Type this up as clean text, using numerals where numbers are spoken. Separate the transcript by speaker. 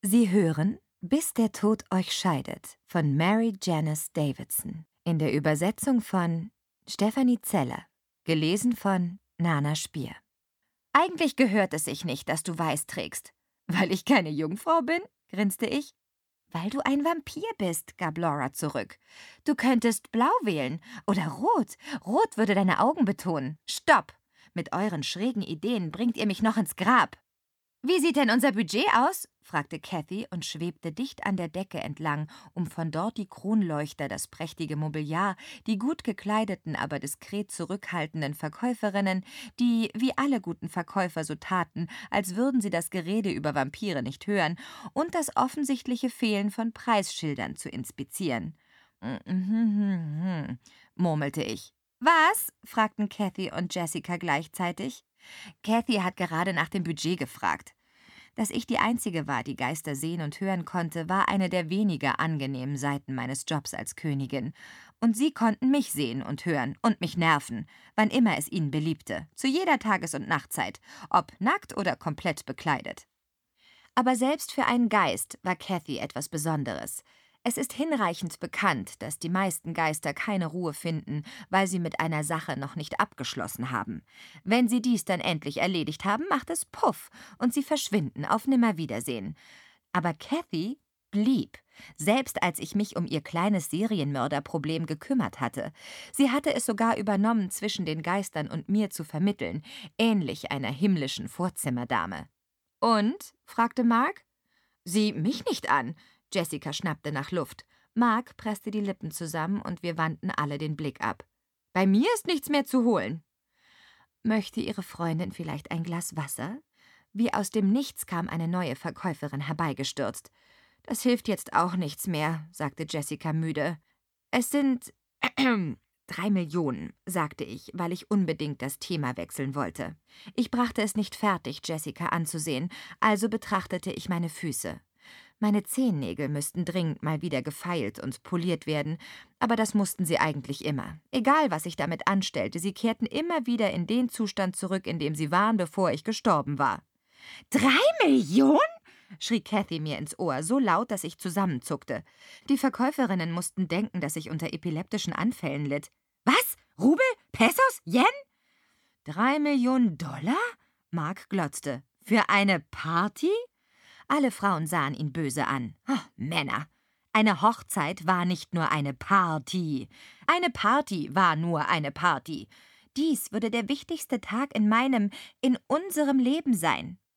Speaker 1: Sie hören »Bis der Tod euch scheidet« von Mary Janice Davidson. In der Übersetzung von Stefanie Zeller. Gelesen von Nana Spier. »Eigentlich gehört es sich nicht, dass du weiß trägst.« »Weil ich keine Jungfrau bin?« grinste ich. »Weil du ein Vampir bist«, gab Laura zurück. »Du könntest blau wählen oder rot. Rot würde deine Augen betonen. Stopp! Mit euren schrägen Ideen bringt ihr mich noch ins Grab.« »Wie sieht denn unser Budget aus?« fragte Cathy und schwebte dicht an der Decke entlang, um von dort die Kronleuchter, das prächtige Mobiliar, die gut gekleideten, aber diskret zurückhaltenden Verkäuferinnen, die, wie alle guten Verkäufer so taten, als würden sie das Gerede über Vampire nicht hören, und das offensichtliche Fehlen von Preisschildern zu inspizieren. Murmelte ich. »Was?« fragten Cathy und Jessica gleichzeitig. Cathy hat gerade nach dem Budget gefragt. Dass ich die Einzige war, die Geister sehen und hören konnte, war eine der weniger angenehmen Seiten meines Jobs als Königin. Und sie konnten mich sehen und hören und mich nerven, wann immer es ihnen beliebte, zu jeder Tages- und Nachtzeit, ob nackt oder komplett bekleidet. Aber selbst für einen Geist war Cathy etwas Besonderes. Es ist hinreichend bekannt, dass die meisten Geister keine Ruhe finden, weil sie mit einer Sache noch nicht abgeschlossen haben. Wenn sie dies dann endlich erledigt haben, macht es Puff und sie verschwinden auf Nimmerwiedersehen. Aber Cathy blieb, selbst als ich mich um ihr kleines Serienmörderproblem gekümmert hatte. Sie hatte es sogar übernommen, zwischen den Geistern und mir zu vermitteln, ähnlich einer himmlischen Vorzimmerdame. »Und?« fragte Mark. »Sieh mich nicht an!« Jessica schnappte nach Luft. Mark presste die Lippen zusammen und wir wandten alle den Blick ab. »Bei mir ist nichts mehr zu holen.« Möchte Ihre Freundin vielleicht ein Glas Wasser? Wie aus dem Nichts kam eine neue Verkäuferin herbeigestürzt. »Das hilft jetzt auch nichts mehr«, sagte Jessica müde. »Es sind 3 Millionen«, sagte ich, weil ich unbedingt das Thema wechseln wollte. Ich brachte es nicht fertig, Jessica anzusehen, also betrachtete ich meine Füße. Meine Zehennägel müssten dringend mal wieder gefeilt und poliert werden, aber das mussten sie eigentlich immer. Egal, was ich damit anstellte, sie kehrten immer wieder in den Zustand zurück, in dem sie waren, bevor ich gestorben war. »3 Millionen?« schrie Cathy mir ins Ohr, so laut, dass ich zusammenzuckte. Die Verkäuferinnen mussten denken, dass ich unter epileptischen Anfällen litt. »Was? Rubel? Pesos? Yen?« »3 Millionen Dollar?« Mark glotzte. »Für eine Party?« Alle Frauen sahen ihn böse an. Oh, Männer! Eine Hochzeit war nicht nur eine Party. Eine Party war nur eine Party. Dies würde der wichtigste Tag in unserem Leben sein.